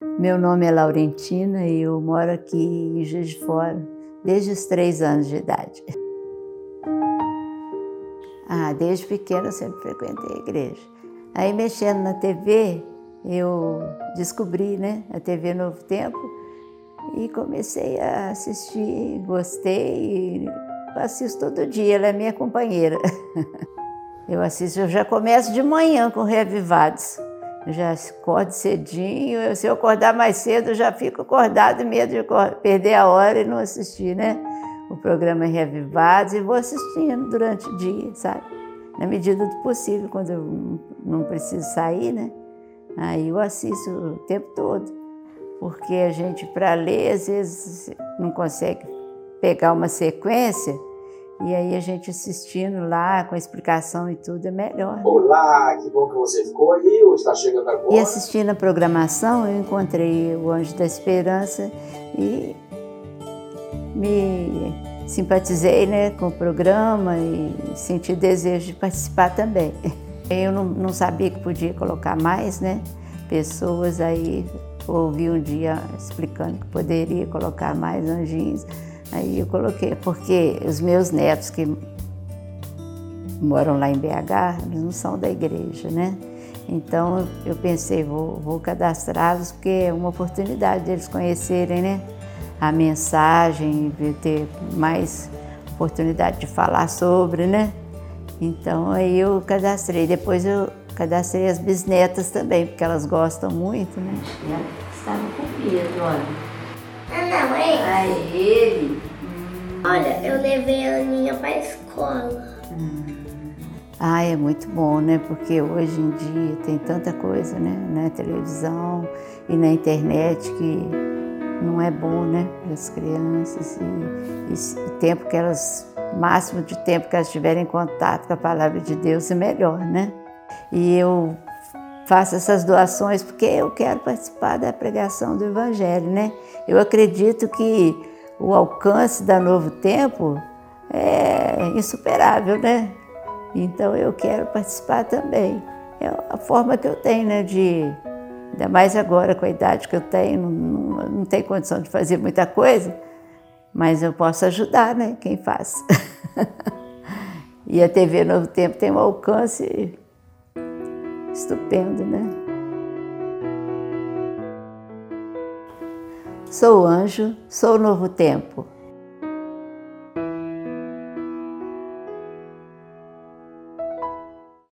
Meu nome é Laurentina e eu moro aqui em Juiz de Fora desde os 3 anos de idade. Desde pequena eu sempre frequentei a igreja. Aí mexendo na TV, eu descobri, a TV Novo Tempo e comecei a assistir, gostei e assisto todo dia, ela é minha companheira. Eu já começo de manhã com Reavivados. Eu já acordo cedinho, se eu acordar mais cedo, eu já fico acordado, medo de perder a hora e não assistir, o programa Reavivados, e vou assistindo durante o dia, sabe? Na medida do possível, quando eu não preciso sair, aí eu assisto o tempo todo. Porque a gente, para ler, às vezes não consegue pegar uma sequência, e aí a gente assistindo lá, com a explicação e tudo, é melhor. Olá, que bom que você ficou aí, ou está chegando agora. E assistindo a programação, eu encontrei o Anjo da Esperança e me simpatizei com o programa e senti desejo de participar também. Eu não sabia que podia colocar mais, pessoas aí. Ouvi um dia explicando que poderia colocar mais anjinhos. Aí eu coloquei, porque os meus netos que moram lá em BH, eles não são da igreja, Então eu pensei, vou cadastrá-los, porque é uma oportunidade deles conhecerem, a mensagem, de ter mais oportunidade de falar sobre, Então aí eu cadastrei. Depois eu cadastrei as bisnetas também, porque elas gostam muito, Estava com medo, olha. Não, é ele. Olha, eu levei a Aninha para a escola. É muito bom, Porque hoje em dia tem tanta coisa, na televisão e na internet que não é bom, para as crianças. E o tempo que máximo de tempo que elas tiverem contato com a palavra de Deus é melhor, E eu faço essas doações porque eu quero participar da pregação do Evangelho, Eu acredito que o alcance da Novo Tempo é insuperável, Então eu quero participar também. É a forma que eu tenho, ainda mais agora com a idade que eu tenho, não tenho condição de fazer muita coisa, mas eu posso ajudar, quem faz. E a TV Novo Tempo tem um alcance estupendo, Sou anjo, sou Novo Tempo.